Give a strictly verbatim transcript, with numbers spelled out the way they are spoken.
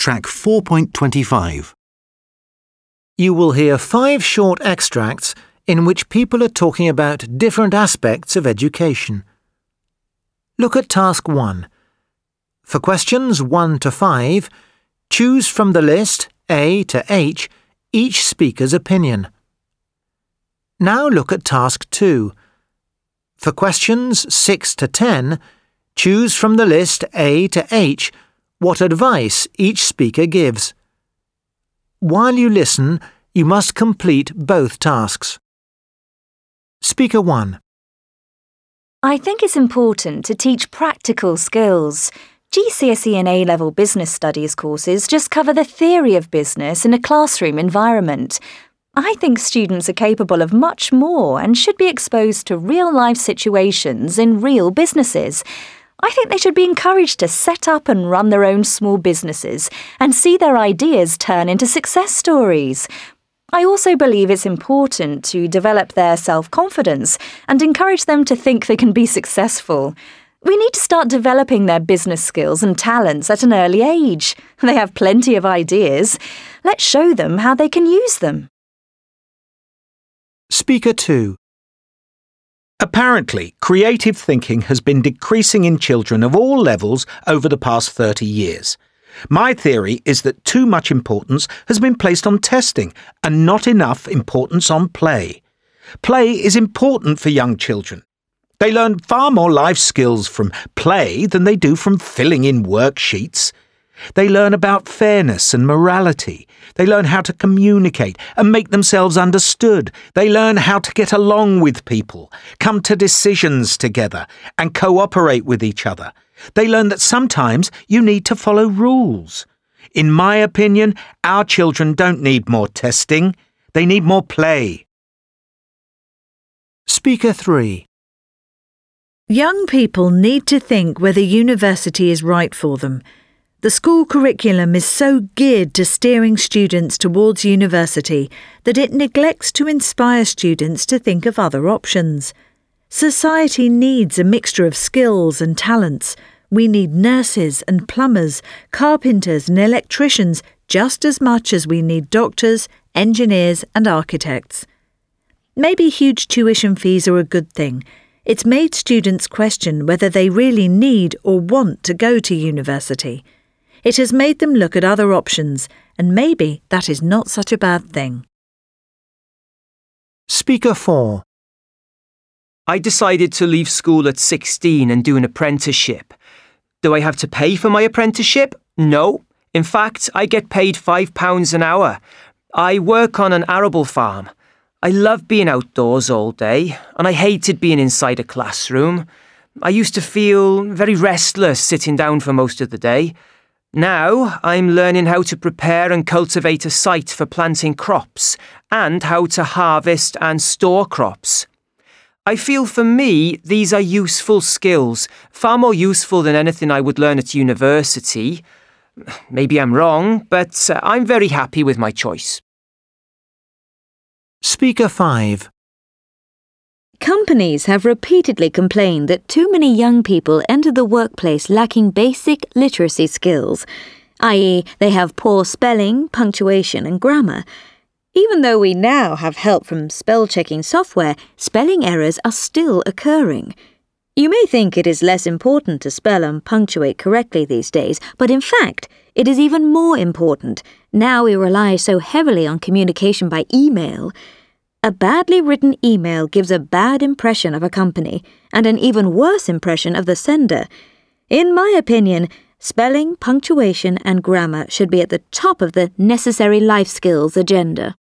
track four point twenty-five. You will hear five short extracts in which people are talking about different aspects of education. Look at task one. For questions one to five, choose from the list A to H each speaker's opinion. Now look at task two. For questions six to ten, choose from the list A to H what advice each speaker gives. While you listen, you must complete both tasks. Speaker one. I think it's important to teach practical skills. G C S E and A-level business studies courses just cover the theory of business in a classroom environment. I think students are capable of much more and should be exposed to real-life situations in real businesses. I think they should be encouraged to set up and run their own small businesses and see their ideas turn into success stories. I also believe it's important to develop their self-confidence and encourage them to think they can be successful. We need to start developing their business skills and talents at an early age. They have plenty of ideas. Let's show them how they can use them. Speaker two. Apparently, creative thinking has been decreasing in children of all levels over the past thirty years. My theory is that too much importance has been placed on testing and not enough importance on play. Play is important for young children. They learn far more life skills from play than they do from filling in worksheets. They learn about fairness and morality. They learn how to communicate and make themselves understood. They learn how to get along with people, come to decisions together, and cooperate with each other. They learn that sometimes you need to follow rules. In my opinion, our children don't need more testing. They need more play. Speaker three. Young people need to think whether university is right for them. The school curriculum is so geared to steering students towards university that it neglects to inspire students to think of other options. Society needs a mixture of skills and talents. We need nurses and plumbers, carpenters and electricians just as much as we need doctors, engineers and architects. Maybe huge tuition fees are a good thing. It's made students question whether they really need or want to go to university. It has made them look at other options, and maybe that is not such a bad thing. Speaker four. I decided to leave school at sixteen and do an apprenticeship. Do I have to pay for my apprenticeship? No. In fact, I get paid five pounds an hour. I work on an arable farm. I love being outdoors all day, and I hated being inside a classroom. I used to feel very restless sitting down for most of the day. Now I'm learning how to prepare and cultivate a site for planting crops and how to harvest and store crops. I feel for me these are useful skills, far more useful than anything I would learn at university. Maybe I'm wrong, but I'm very happy with my choice. Speaker five. Companies have repeatedly complained that too many young people enter the workplace lacking basic literacy skills, that is, they have poor spelling, punctuation and grammar. Even though we now have help from spell-checking software, spelling errors are still occurring. You may think it is less important to spell and punctuate correctly these days, but in fact, it is even more important. Now we rely so heavily on communication by email. A badly written email gives a bad impression of a company and an even worse impression of the sender. In my opinion, spelling, punctuation and grammar should be at the top of the necessary life skills agenda.